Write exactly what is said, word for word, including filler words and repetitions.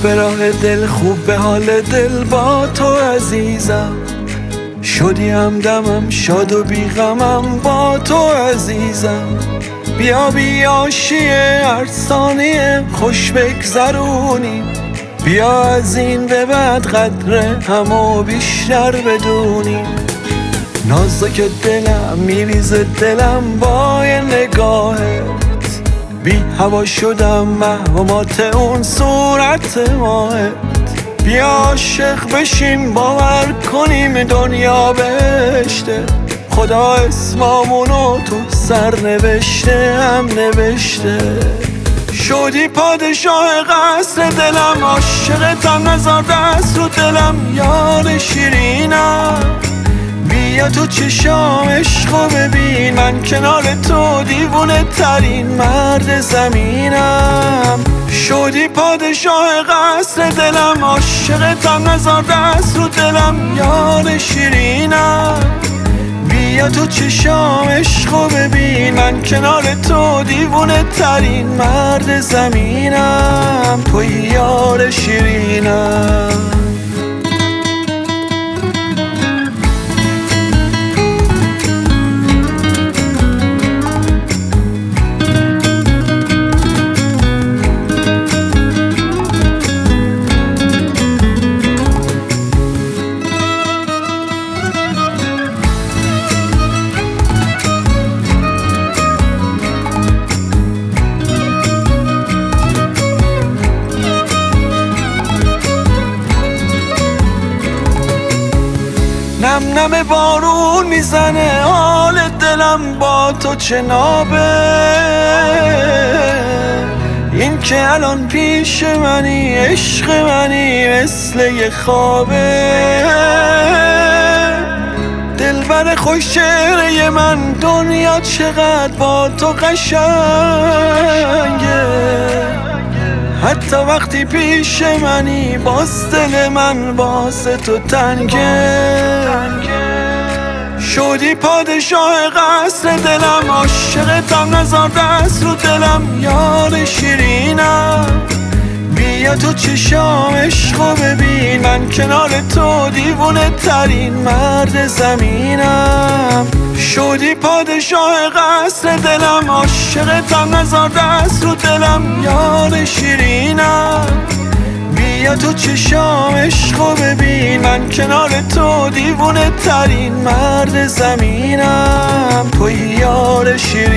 به راه دل خوب به حال دل با تو عزیزم، شدی همدمم شاد و بیغمم با تو عزیزم. بیا بیا شیه ارسانیه خوش بگذرونیم، بیا از این به بعد قدر همو بیشتر بدونیم. نازک دلم میریزه دلم با یه نگاهت، بی هوا شدم محومات اون صورت ماهت. بیا عاشق بشیم باور کنیم دنیا بهشته، خدا اسمامونو تو سر نوشته هم نوشته. شدی پادشاه قصر دلم، عاشقتم نزار دست رو دلم یار شیرینم. بیا تو چشام عشقو ببین، من کنار تو دیوونه ترین مرد زمینم. شدی پادشاه قصر دلم، عاشقتم نزار دست رو دلم یار شیرینم. بیا تو چشام عشقو ببین، من کنار تو دیوونه ترین مرد زمینم. توی یار شیرینم. نم نم بارون میزنه حال دلم با تو چه نابه، این که الان پیش منی عشق منی مثل یه خوابه. دلبر خوش چهره من دنیا چقدر با تو قشنگه، حتی وقتی پیش منی باز دل من واسه تو تنگه. شدی پادشاه قصر دلم، عاشقتم نزار دست رو دلم یار شیرینم. بیا تو چشام عشقو ببین، من کنار تو دیوونه ترین مرد زمینم. شدی پادشاه قصر دلم، عاشقتم نزار دست رو دلم یار شیرینم. بیا تو چشام عشقو ببین، من کنار تو دیوونه ترین مرد زمینم. توی یار شیرینم.